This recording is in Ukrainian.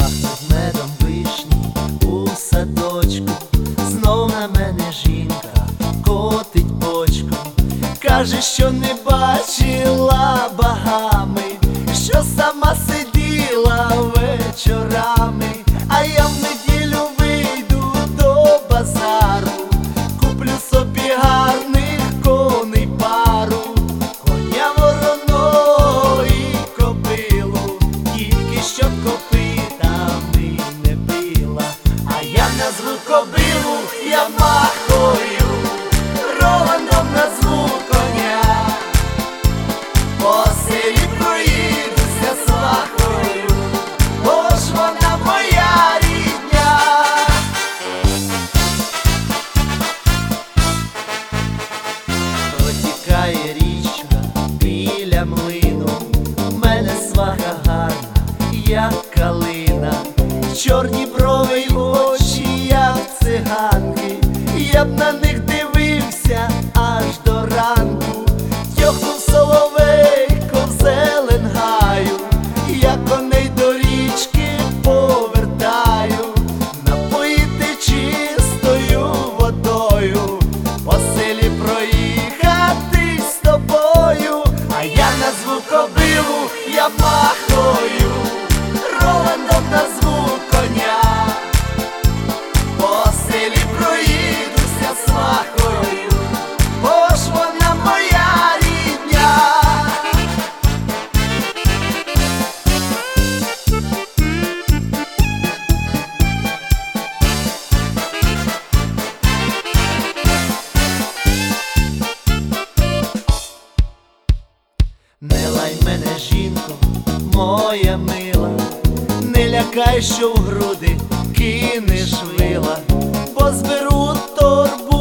Пахнуть медом вишні у садочку, знов на мене жінка котить бочку. Каже, що не бачила багами, що сама сиділа вечорами. А я в неділю вийду до базару, куплю собі гарних коней пару, коня вороного і кобилу, тільки щоб копитами не била. А я назву кобилу Ямахою, Роландом назву коня, по селі проїдуся свахою, бо ж вона моя рідня. Протікає річка біля млину, в мене сваха гарна, як калина, чорні брови й очі, як циганки. Я б на них дивився аж до ранку. Тьохнув соловейко в зелен гаю, я коней до річки повертаю, напоїти чистою водою, по селі проїхати з тобою. А я назву кобилу Ямахою, Роландом назву коня, по селі проїдуся свахою, бо ж вона моя рідня. Не лай мене, жінко, моя мила, не лякай, що в груди кинеш вила, бо зберу торбу